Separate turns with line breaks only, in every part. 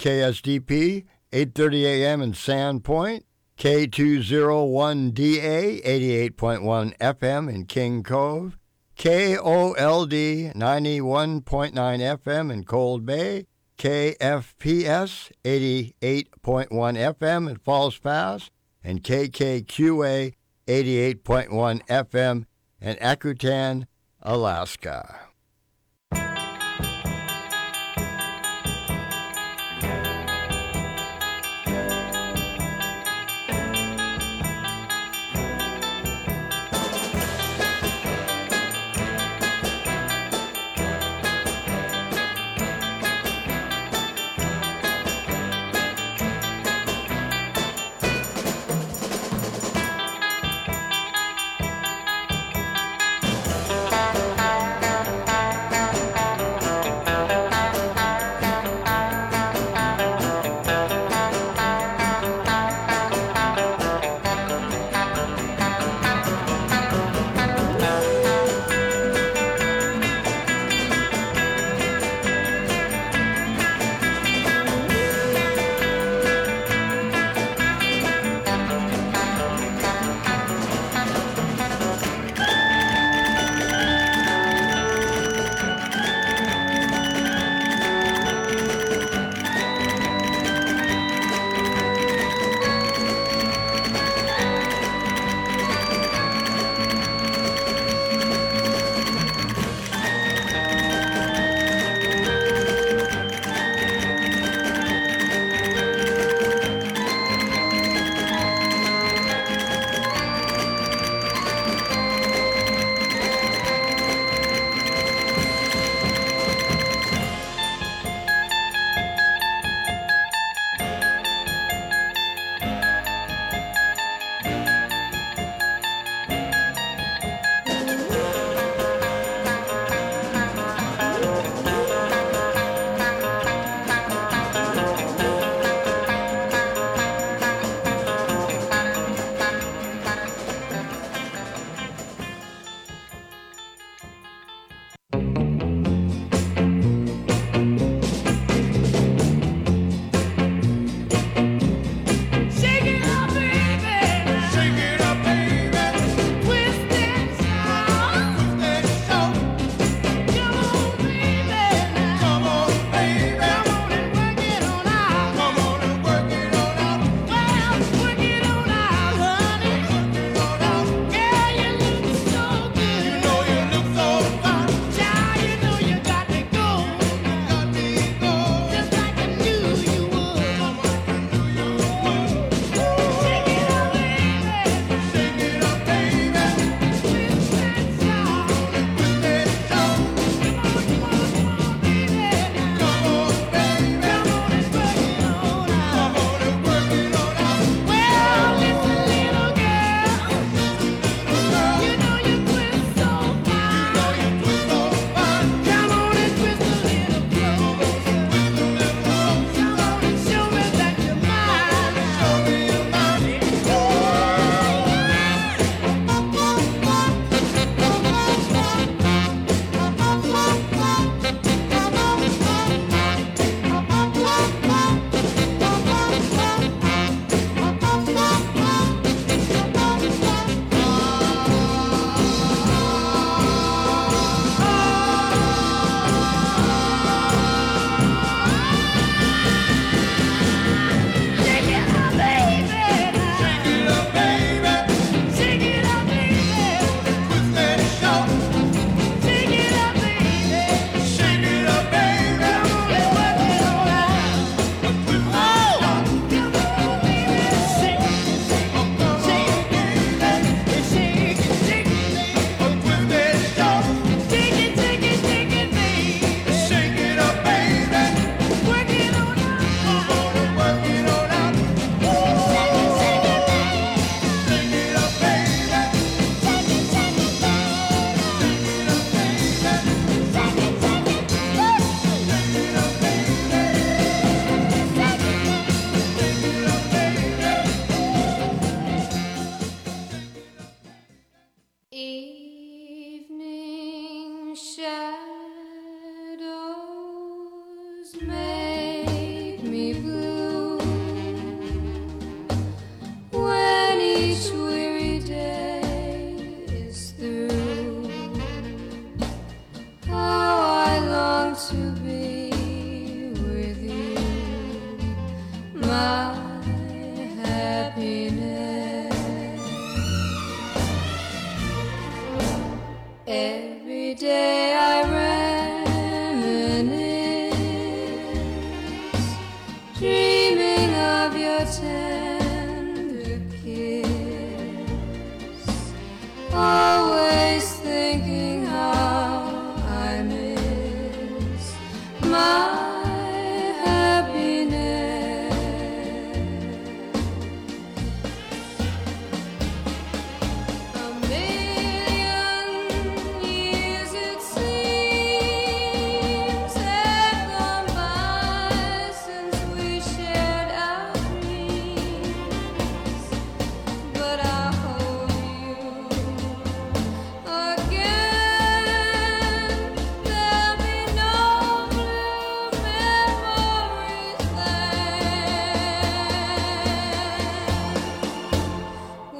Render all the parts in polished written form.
KSDP, 8:30 a.m. in Sandpoint, K201DA, 88.1 FM in King Cove, KOLD, 91.9 FM in Cold Bay, KFPS, 88.1 FM in Falls Pass, and KKQA, 88.1 FM in Akutan, Alaska.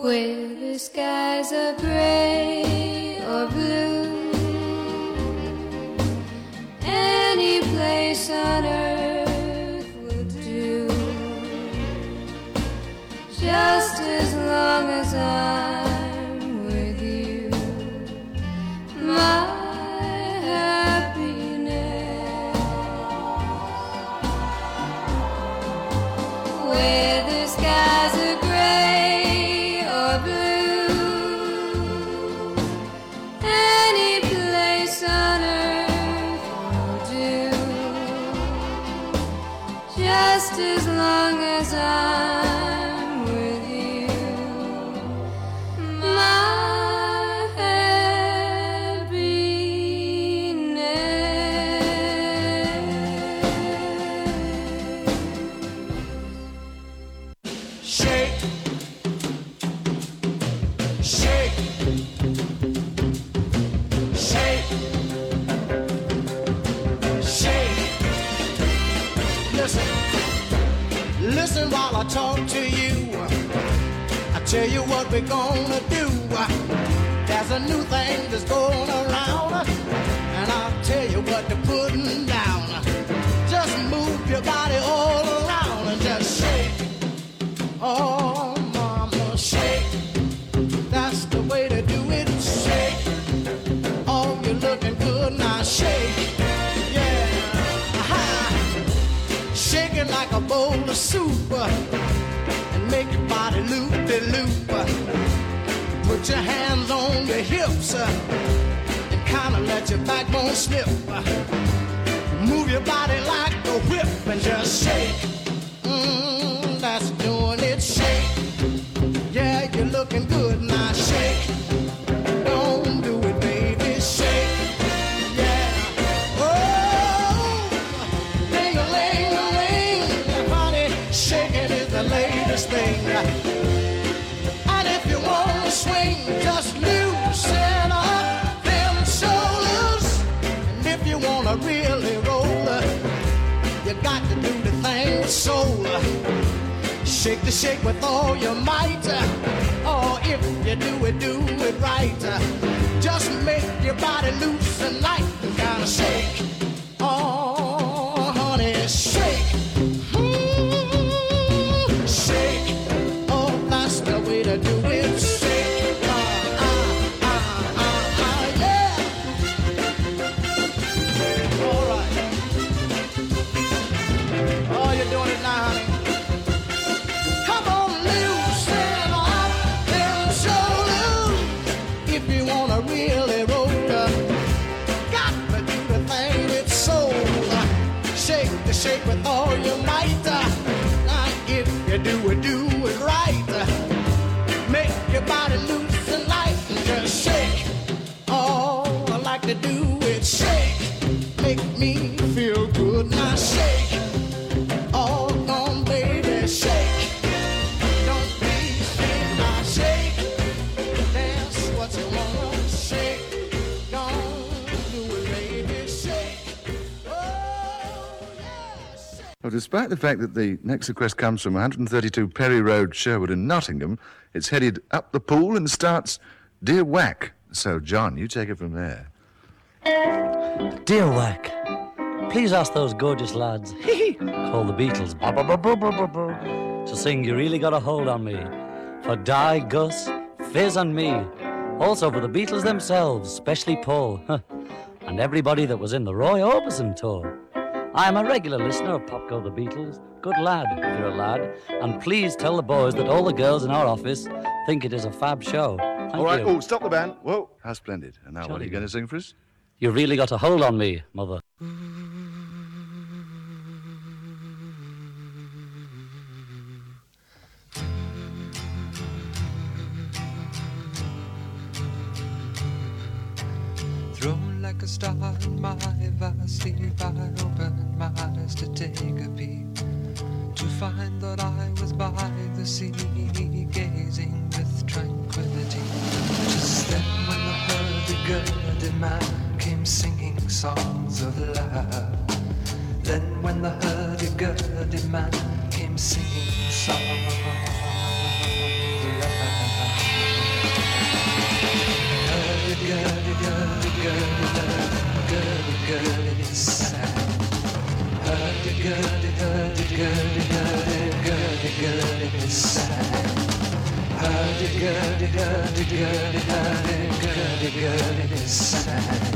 Where the skies are gray or blue, any place on earth will do, just as long as I'm with you. My happiness. Where the skies are gray or blue, any place on earth will do, just as long as I'm with you. My happiness.
Shake, shake, shake, shake. Listen, listen while I talk to you. I tell you what we're gonna do. There's a new thing that's going around, and I'll tell you what they're putting down. Just move your body all around and just shake. Oh, mama, shake. That's the way to do it. Shake. Oh, you're looking good now. Shake. Yeah. Aha. Shake it like a bowl of soup and make your body loop-de-loop. Put your hands on your hips and kind of let your backbone slip. Move your body like a whip and just shake. That's doing it. Shake. Yeah, you're looking good now. Shake. Don't do it, baby. Shake. Yeah. Oh, ding-a-ling-a-ling. Honey, shaking is the latest thing. And if you want to swing, just loosen up them shoulders. And if you want to really roll, you got to do the thing with soul. Shake the shake with all your might. Oh, if you do it right. Just make your body loose and light and kind of shake. Oh, honey, shake. Shake. Oh, that's the way to do it. Shake. Yeah. All right. Oh, you're doing it now, honey. Come on, loosen up them shoulders. If you wanna really roll, got to do the thing with soul. Shake the shake with all your might. Now, if you do it right. Make your body loose and light and just shake. Oh, I like to do it. Shake, make me feel good. Now shake. Oh, come baby, shake. Don't be scared, now shake. That's what you wanna shake. Don't do it, baby, shake. Oh, yeah, shake.
Well, despite the fact that the next request comes from 132 Perry Road, Sherwood in Nottingham, it's headed up the pool and starts Dear Whack. So, John, you take it from there.
Dear Whack, please ask those gorgeous lads, call the Beatles, to sing You Really Got a Hold on Me, for Di, Gus, Fizz and me, also for the Beatles themselves, especially Paul, and everybody that was in the Roy Orbison tour. I am a regular listener of Pop Go the Beatles. Good lad, if you're a lad, and please tell the boys that all the girls in our office think it is a fab show. Thank
All right,
you.
oh, stop the band. Whoa, how splendid. And now what are
Jolly
you going to sing for us?
You really got a hold on me, mother.
Thrown like a star in my vast sleep, I opened my eyes to take a peep, to find that I was by the sea, gazing with tranquility. Just then when the hurdy-gurdy man came singing songs of love, then when the hurdy-gurdy man came singing songs of love. hurdy-gurdy side.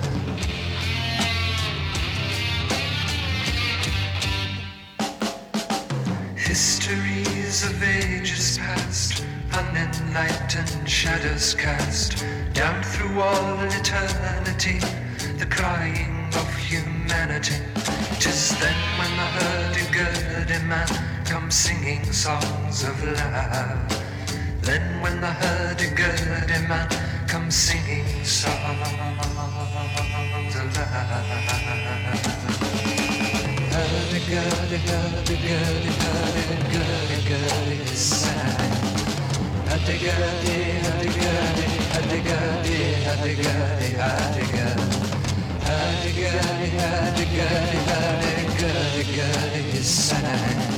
Histories of ages past, unenlightened shadows cast down through all eternity, the crying of humanity. 'Tis then when the hurdy-gurdy man comes singing songs of love. Then when the hurdy-gurdy man comes singing songs of love. Hurdy-gurdy, hurdy-gurdy, hurdy-gurdy-gurdy side. Hurdy-gurdy, hurdy-gurdy, hurdy-gurdy, hurdy-gurdy, hurdy-gurdy. Hurdy-gurdy, hurdy-gurdy, hurdy-gurdy-gurdy side.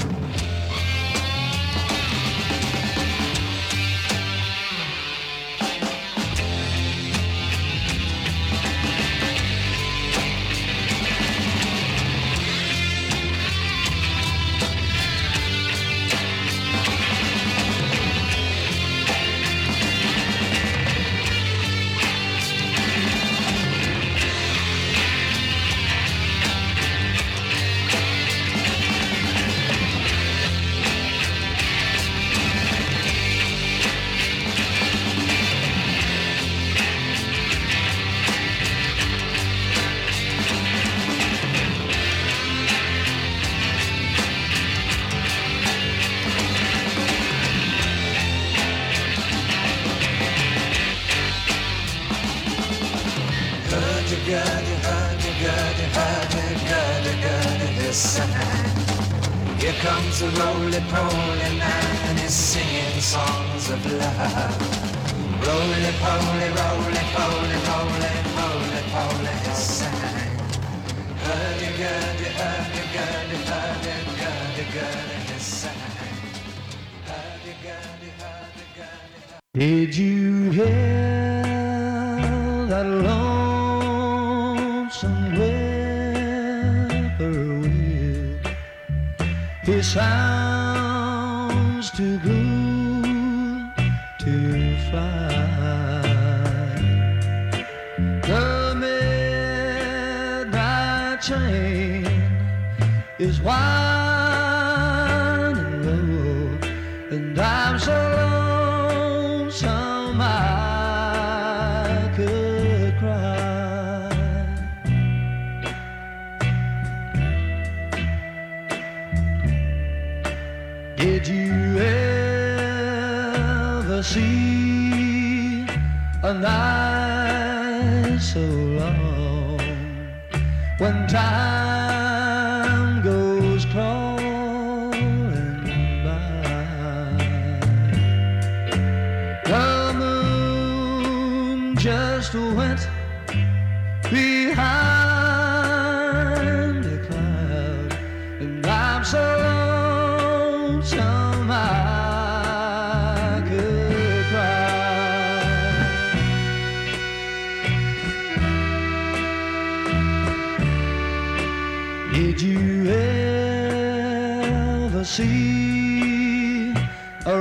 Here comes a roly-poly man and he's singing songs of love. Roly-poly, roly-poly, roly-poly, poly, he sang. Hurdy-gurdy, hurdy-gurdy, hurdy-gurdy-gurdy, he sang. Hurdy-gurdy, hurdy-gurdy.
Did you hear that lonesome whippoorwill? He sounds too good to fly. The midnight train is winding low, and I'm so lonesome I could cry. Did you ever see a night so long when time goes crawling by? The moon just went behind a cloud, and I'm so lonesome I could cry. Did you ever see a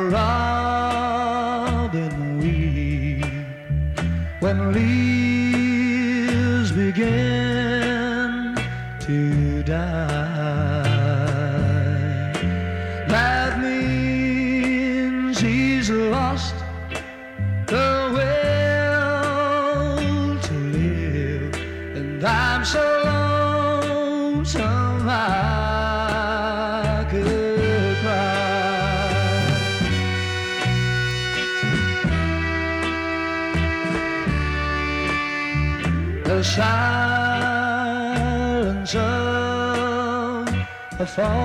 robin weep when leaves begin to die? That means he's lost the will to live, and I'm so lonesome I could cry. The silence of a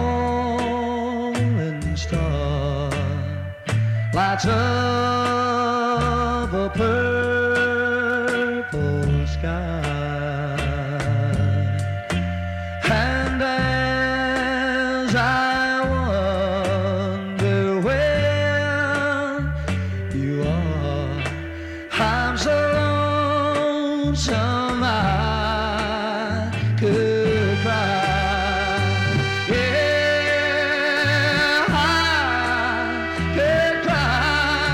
falling star lights up a purple sky, and as I wonder where you are, I'm so lonesome I could cry. Yeah, I could cry.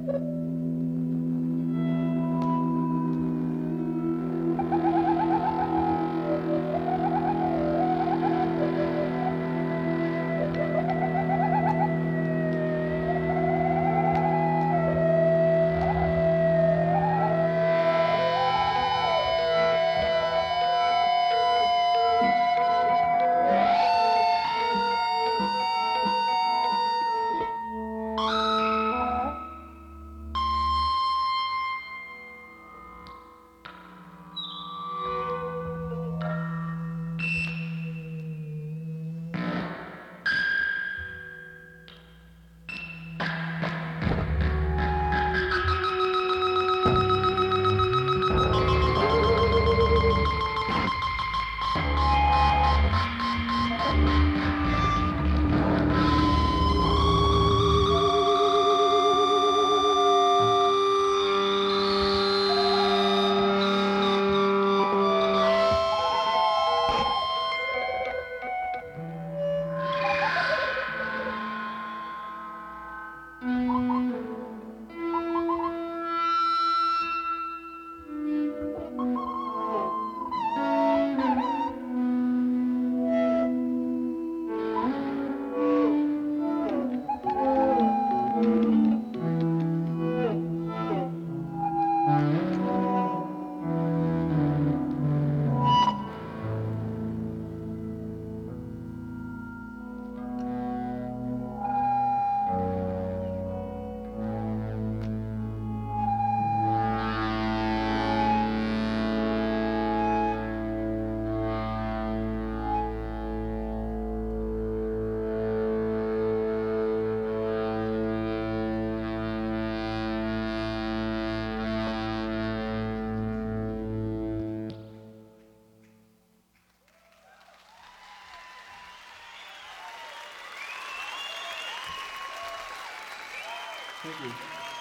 Thank you.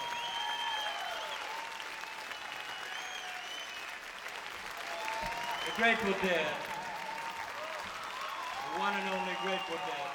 The Grateful Dead. The one and only Grateful Dead.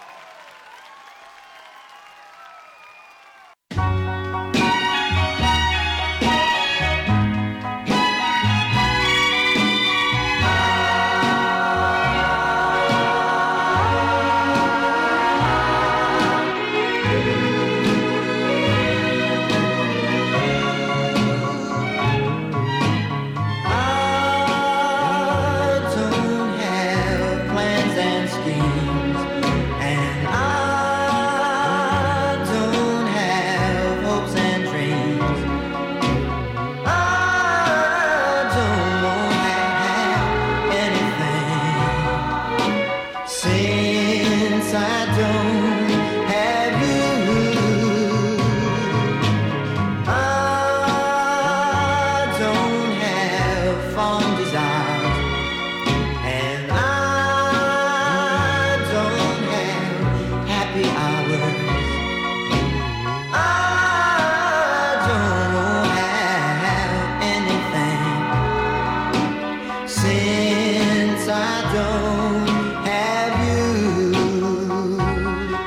Since I don't have you.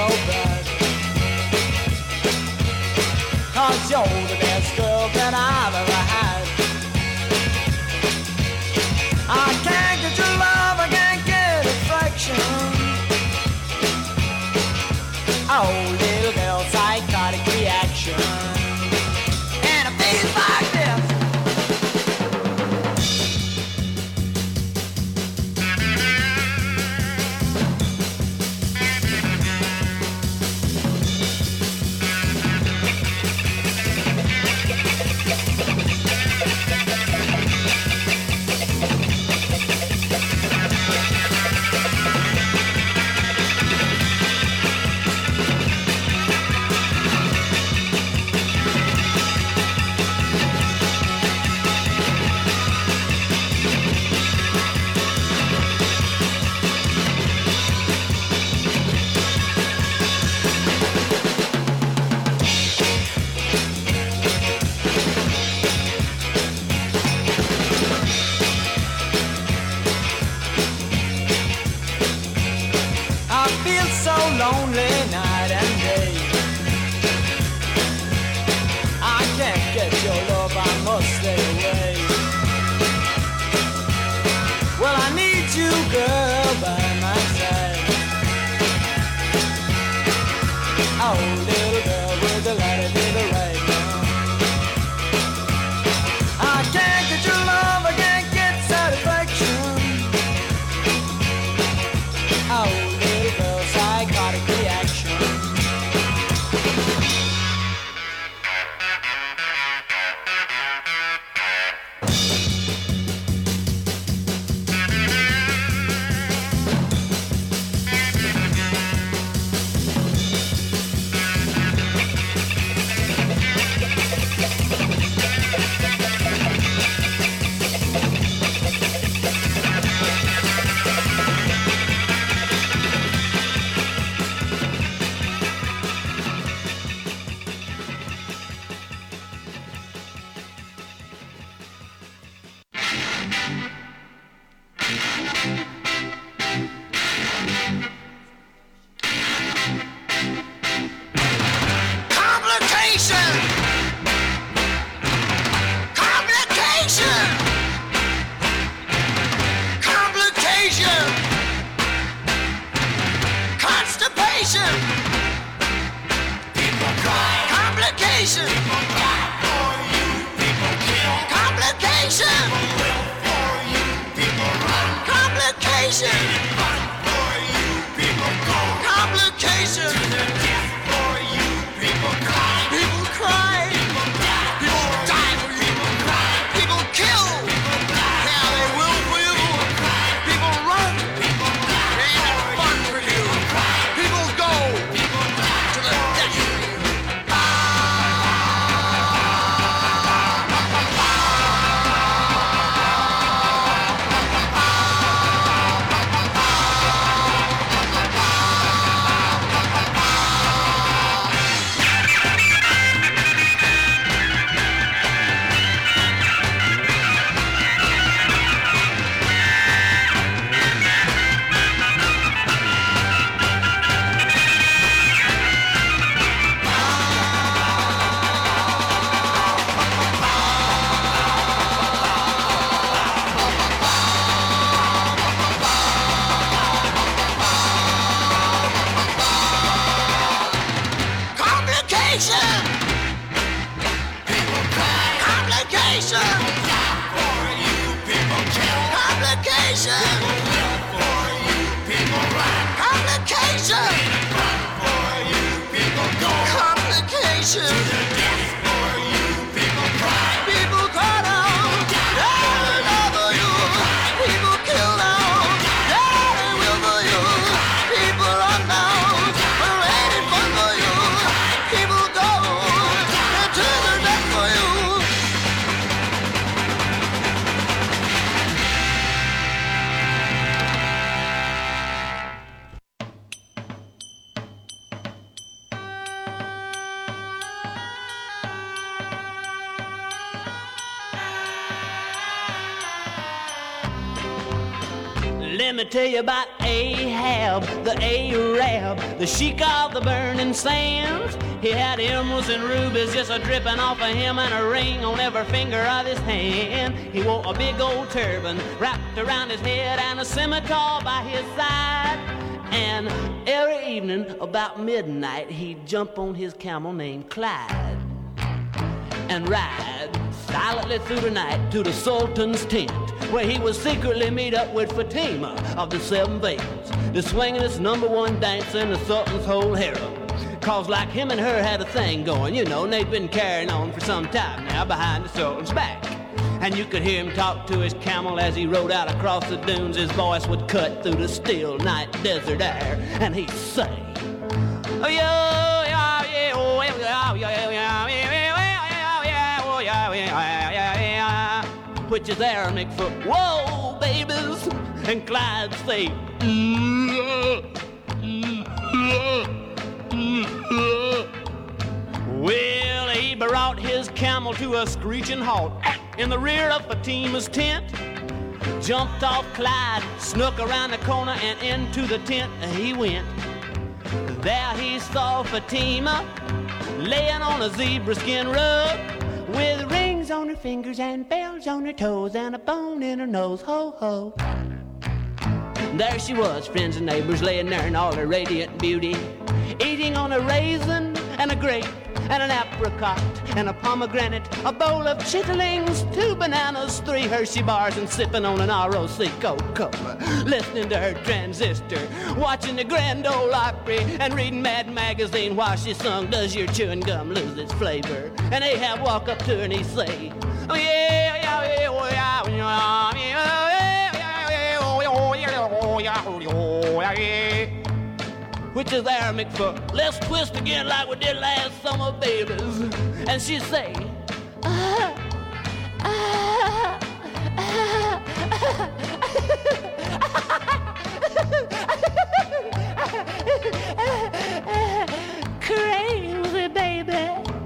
so bad. 'Cause you're the best girl that I've ever had. I can't get your love, I can't get affection. Oh, little girl, psychotic reaction. And it feels like this. Lonely night and day. I can't get your love, I must stay away. Well, I need you, girl, by my side. Oh, little girl with the light of the right now. I can't get your love, I can't get satisfaction. Oh, little girl, psychotic reaction. People go
Let me tell you about Ahab, the Arab, the sheik of the burning sands. He had emeralds and rubies just a-dripping off of him, and a ring on every finger of his hand. He wore a big old turban wrapped around his head and a scimitar by his side. And every evening about midnight he'd jump on his camel named Clyde and ride silently through the night to the Sultan's tent, where he would secretly meet up with Fatima of the Seven Veils, the swingin'est #1 dancer in the Sultan's whole harem. Cause like him and her had a thing going, you know, and they'd been carrying on for some time now behind the Sultan's back. And you could hear him talk to his camel as he rode out across the dunes. His voice would cut through the still night desert air, and he'd say, oh, yeah, yeah, yeah, oh, yeah, yeah, yeah, yeah, yeah, which is Aramaic for whoa, babies. And Clyde'd say, well, he brought his camel to a screeching halt in the rear of Fatima's tent. Jumped off Clyde, snuck around the corner, and into the tent he went. There he saw Fatima laying on a zebra skin rug, with rings on her fingers and bells on her toes and a bone in her nose, ho ho. There she was, friends and neighbors, laying there in all her radiant beauty, eating on a raisin and a grape and an apricot and a pomegranate, a bowl of chitterlings, 2 bananas, 3 Hershey bars, and sipping on an ROC Coca-Cola, listening to her transistor, watching the Grand Ole Opry, and reading Mad Magazine while she sung Does Your Chewing Gum Lose Its Flavor? And Ahab walk up to her and he say, oh yeah, yeah, yeah, oh yeah, yeah, yeah, which is Aramaic for let's twist again like we did last summer, babies. And she'd say, crazy, baby.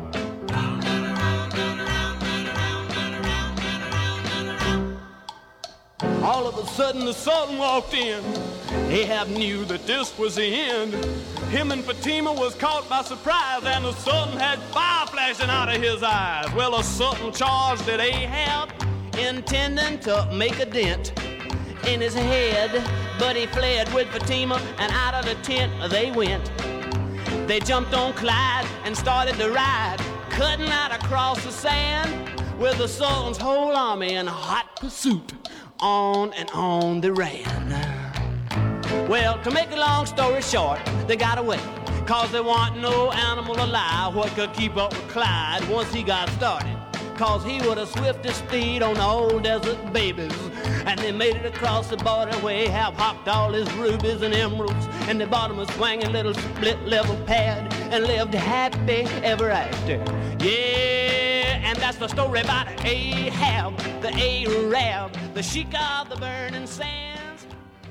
All of a sudden the Sultan walked in. Ahab knew that this was the end. Him and Fatima was caught by surprise, and the Sultan had fire flashing out of his eyes. Well, the Sultan charged at Ahab, intending to make a dent in his head, but he fled with Fatima, and out of the tent they went. They jumped on Clyde and started to ride, cutting out across the sand, with the Sultan's whole army in hot pursuit. On and on they ran. Well, to make a long story short, they got away, cause there wasn't no animal alive what could keep up with Clyde once he got started, cause he was the swiftest steed on the old desert, babies. And they made it across the border where Ahab hopped all his rubies and emeralds, and they bought him a swinging little split-level pad and lived happy ever after. Yeah, and that's the story about Ahab, the Arab, the sheik of the burning sands.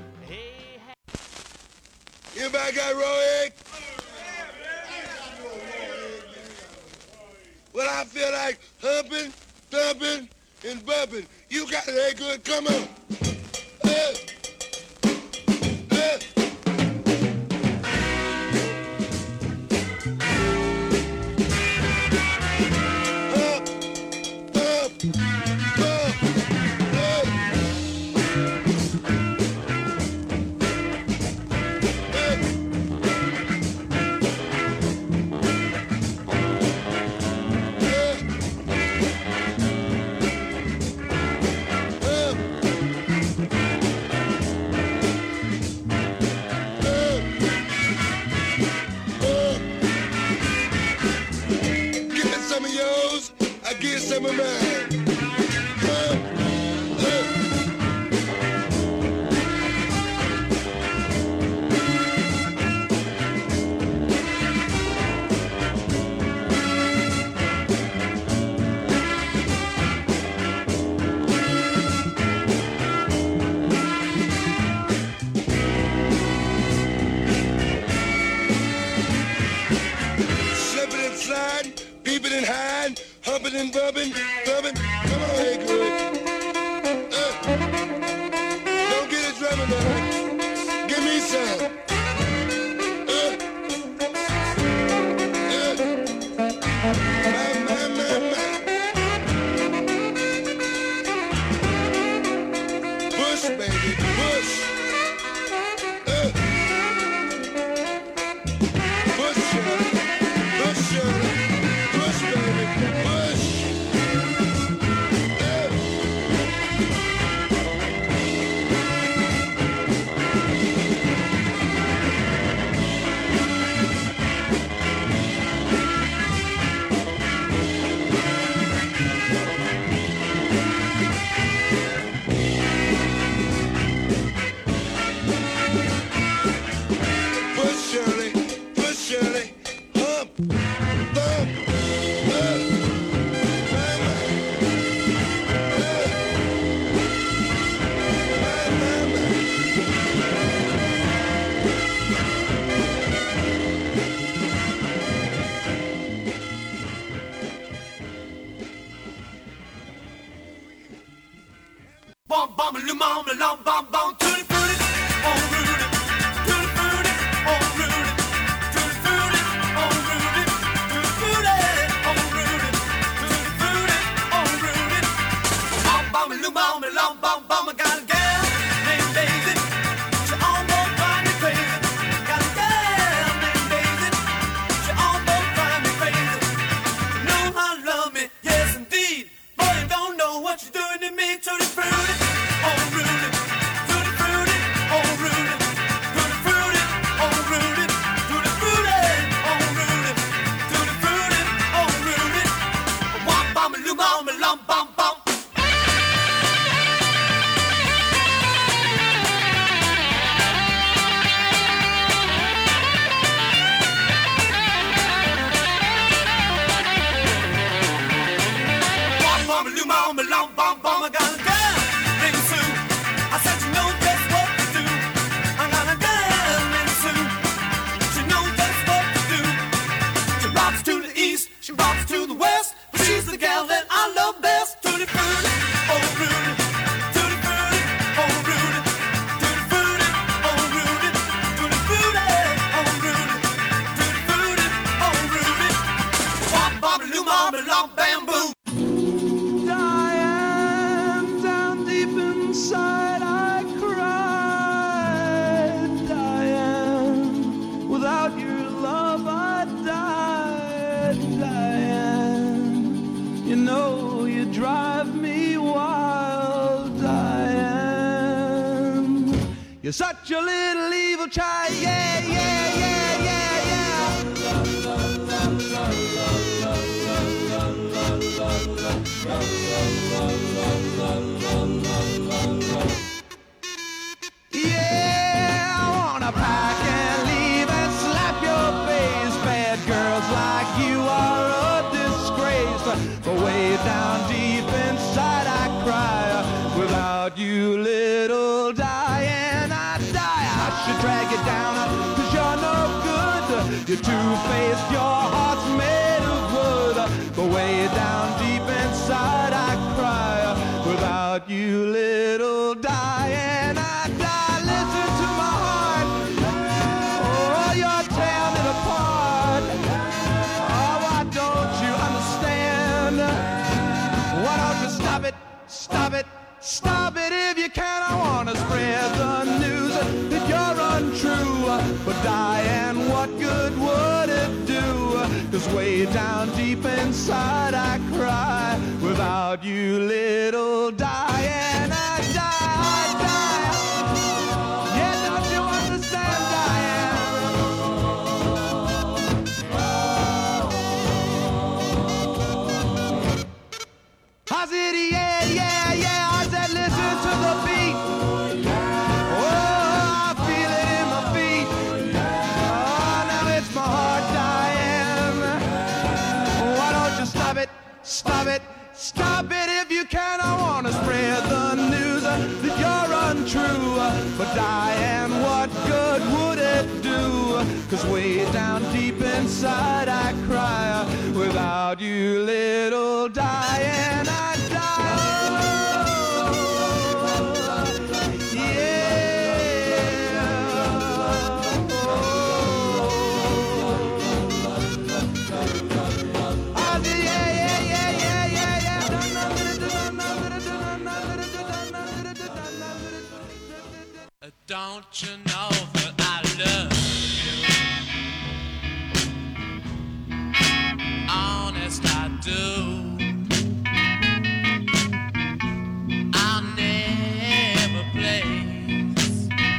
Anybody got raw egg? Well, I feel like humping, thumping, and bumping. You got it, ain't good? Come on. Some of mine. Slipping and sliding, peeping and hiding, humping and bumping, thumping. Come on, hey, good. Don't get it drumming now.
bomb, long bomb, bomb, tutti frutti, oh Rudy, tutti frutti, oh Rudy, tutti frutti, oh Rudy, tutti frutti, oh Rudy, tutti frutti, oh Rudy. Bomb, bomb, long bomb, bomb, I got a gal named Daisy. She almost drives me crazy. Got a gal named Daisy. She almost drives me crazy. You know how to love me, yes indeed. Boy, you don't know what you're doing to me, tutti frutti, oh Rudy, tutti frutti, oh Rudy, tutti frutti, oh Rudy, tutti frutti, oh Rudy, tutti frutti, oh Rudy. Womp bomb, loom bomb, lump bomb bomb. Womp bomb, loom bomb, lump bomb bomb. I got a girl named Sue. I said you know just what to do. I got a girl named Sue. She knows just what to do. She rocks to the east, she rocks to the west, but she's the gal that I love best. Tutti frutti, oh Rudy, tutti frutti, oh Rudy, tutti frutti, oh Rudy, tutti frutti, oh Rudy, tutti frutti, oh Rudy. Womp bomb, loom bomb, lump bamboo.
Diane, down deep inside I cried. Diane, without your love I died. Diane, you know you drive me wild. Diane, you're such a little evil child. Yeah, yeah, yeah, yeah, yeah, I wanna pack and leave and slap your face. Bad girls like you are a disgrace. But way down deep inside I cry. Without you, little Diane, I die. I should drag you down, 'cause you're no good. You're two-faced, your heart's made of wood. But way down deep inside I cry. Without you, little Diane, I die. Listen to my heart. Oh, you're tearing it apart. Oh, why don't you understand? Why don't you stop it? Stop it. Stop it if you can. I wanna spread the news that you're untrue. But Diane, what good would it do? 'Cause way down deep inside I cry. Without you, little Diane, I die. Yeah, don't you understand, Diane? I said, yeah, yeah, yeah. I said, listen to the beat. Oh, I feel it in my feet. Oh, now it's my heart, Diane. Why don't you stop it? Stop it. Stop it if you can. I wanna spread the news that you're untrue. But Diane, what good would it do? 'Cause way down deep inside I cry. Without you, little Diane, I die.
Don't you know that I love you? Honest, I do. I'll never place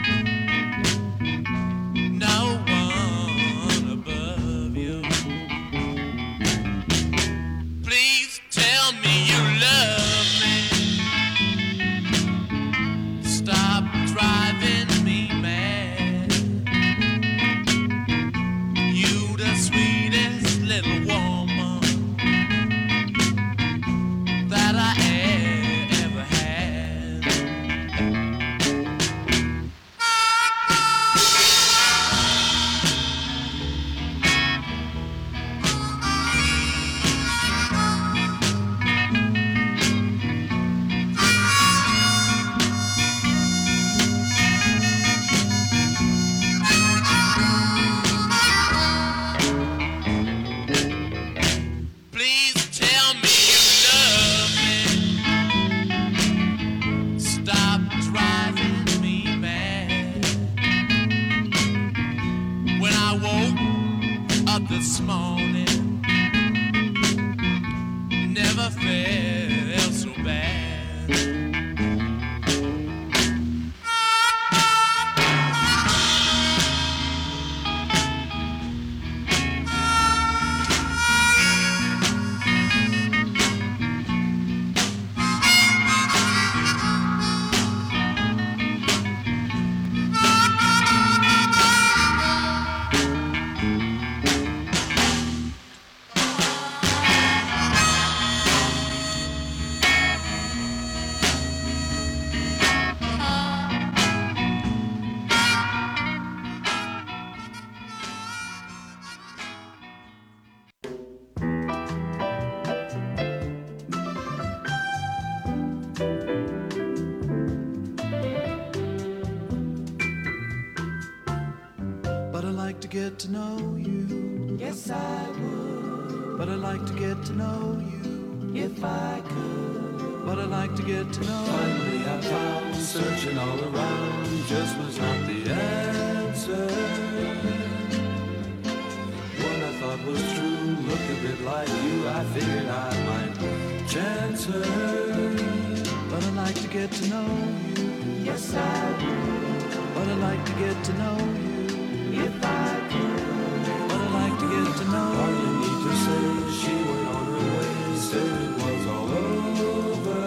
no one above you. Please tell me you love me. Stop driving me mad. heart this morning never felt so bad.
But I'd like to get to know you. Yes, I would. But I'd like to get to know you. If I could. But I'd like to get to know you.
Finally I found, searching all around, just was not the answer. One I thought was true, looked a bit like you, I figured I might chance her.
But I'd like to get to know you. Yes, I would. But I'd like to get to know you. If I could. But I'd like to get to know you.
All you need to say, she went on her way, said it was all over.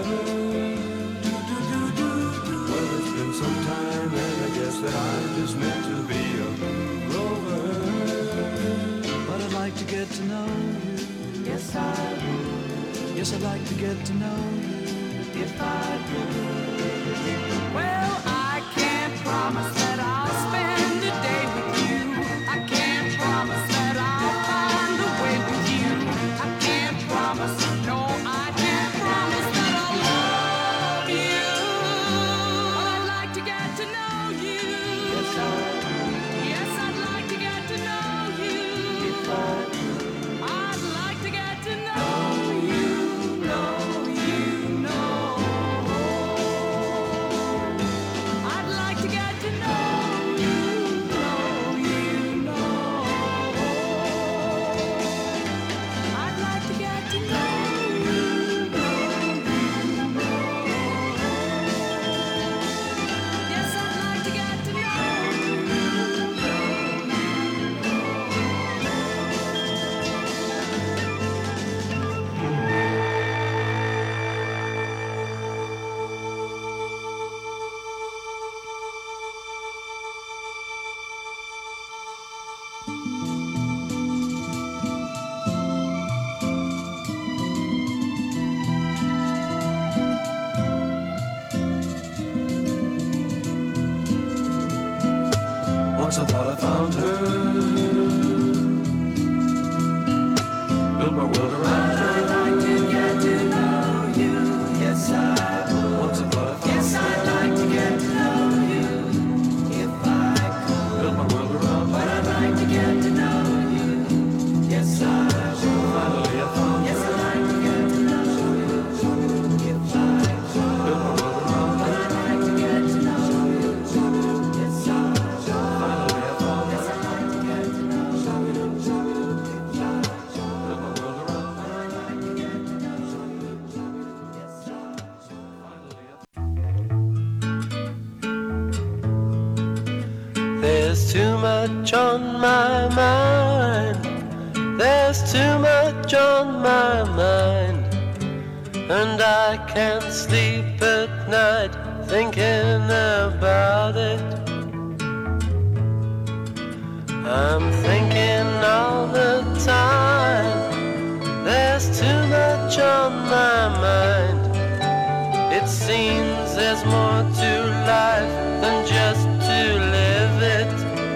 Well, it's been some time, and I guess that I'm just meant to be a rover.
But I'd like to get to know you. Yes, I would. Yes, I'd like to get to know you. If I could.
Well, I can't promise that I'll spend a day with you. I can't promise that I'll find a way with you. I can't promise, no, I can't promise that I'll love you. But I'd like to get to know you.
Yes, I would.
Yes, I'd like to get to know you.
If I could.
I'd like to get to know you, know you, know. I'd like to get to know you, know you, know. I'd like to get to know you, know you, know. Yes, I'd like to get to know you, know you,
Once I thought I found her, built my world around her.
I'd like to get to know you. Yes, I would.
Once I thought I found
Yes, I'd like to get to know you. If I could.
built my world around
But
her.
I'd like to get to know you. Yes, I would.
Finally I found
Yes,
her,
I'd like to get to know you. If I could.
built my world around
But
her.
I'd like to get to know you. Yes, I would.
Finally I found
Yes,
her,
I'd like to get to know you. If I could.
built my world around her.
But I'd like to get to know you. Yes, I would.
There's too much on my mind. There's too much on my mind. And I can't sleep at night thinking about it. I'm thinking all the time. There's too much on my mind. It seems there's more to life than just to live it.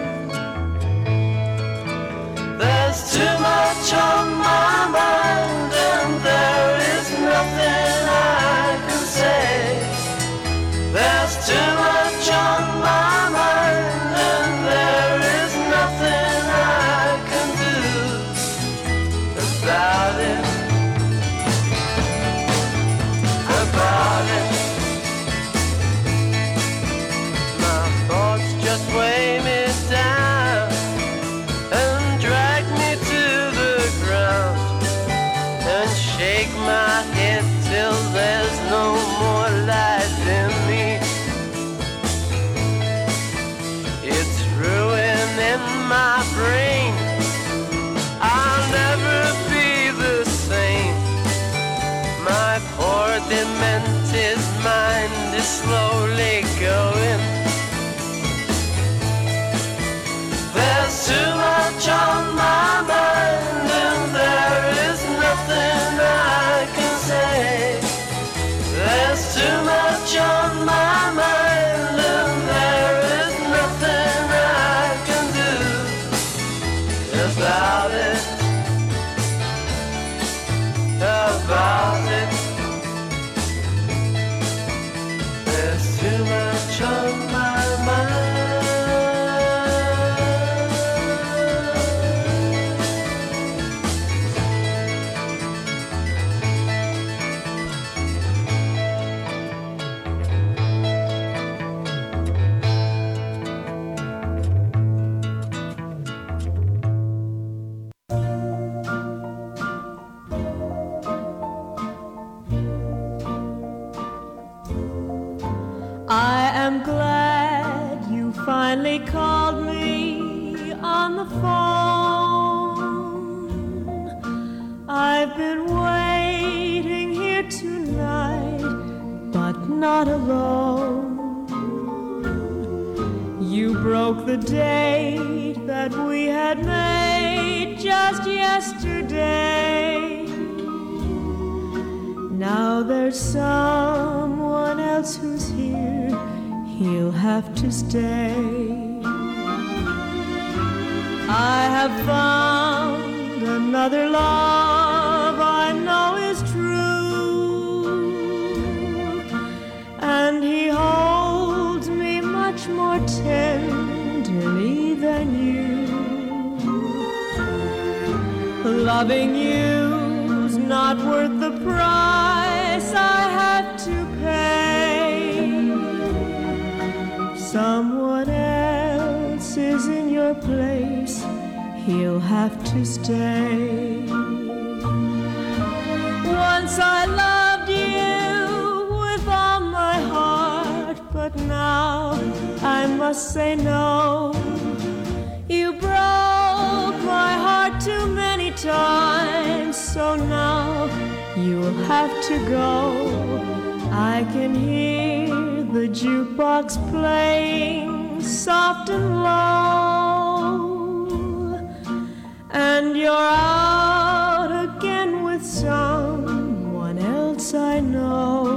There's too much on my mind, and there is nothing I can say. There's too much on my mind, and there is nothing I
date that we had made just yesterday. Now there's someone else who's here, he'll have to stay. I have found another love I know is true, and he holds me much more tenderly than you. Loving you's not worth the price I have to pay. Someone else is in your place, he'll have to stay. Once I loved you with all my heart, but now I must say no. You broke my heart too many times, so now you'll have to go. I can hear the jukebox playing soft and low, and you're out again with someone else I know.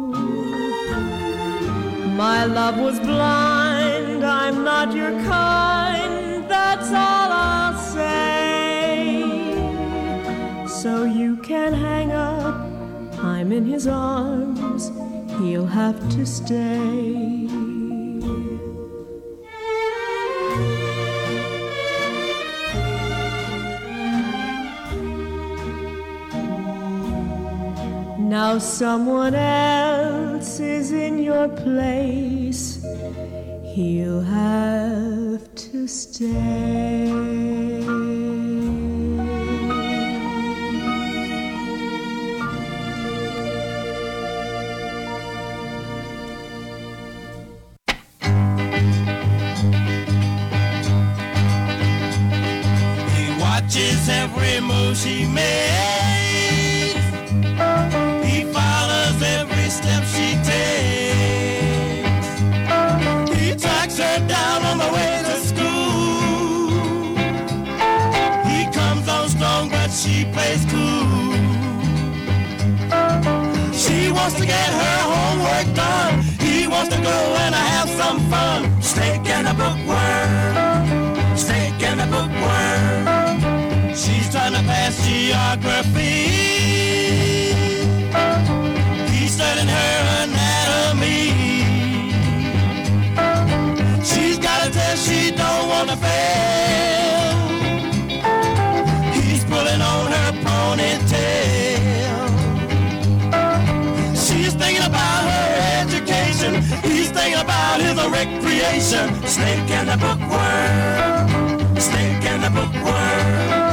My love was blind, I'm not your kind, that's all I'll say. So you can hang up, I'm in his arms, he'll have to stay. Now someone else is in your place, he'll have to stay.
He watches every move she makes. He follows every step she takes. He tracks her down on the way to school. He comes on strong, but she plays cool. She wants to get her homework done. He wants to go and have some fun. Snake and a bookworm. Snake and a bookworm. She's trying to pass geography. He's studying her anatomy. She's got a test she don't want to fail. He's pulling on her ponytail. She's thinking about her education. He's thinking about his recreation. Snake and a bookworm. Snake and a bookworm.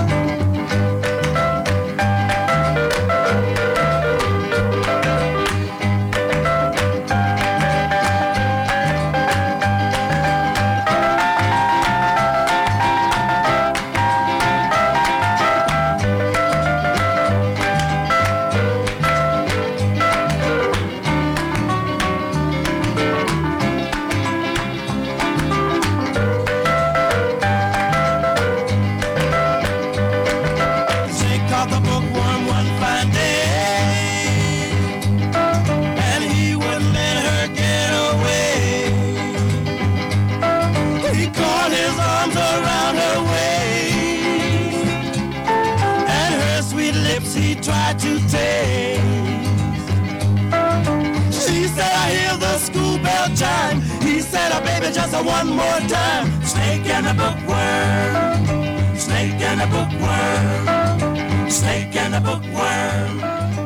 Tried to taste. She said, I hear the school bell chime. He said, oh baby, just one more time. Snake and a bookworm. Snake and a bookworm. Snake and a bookworm.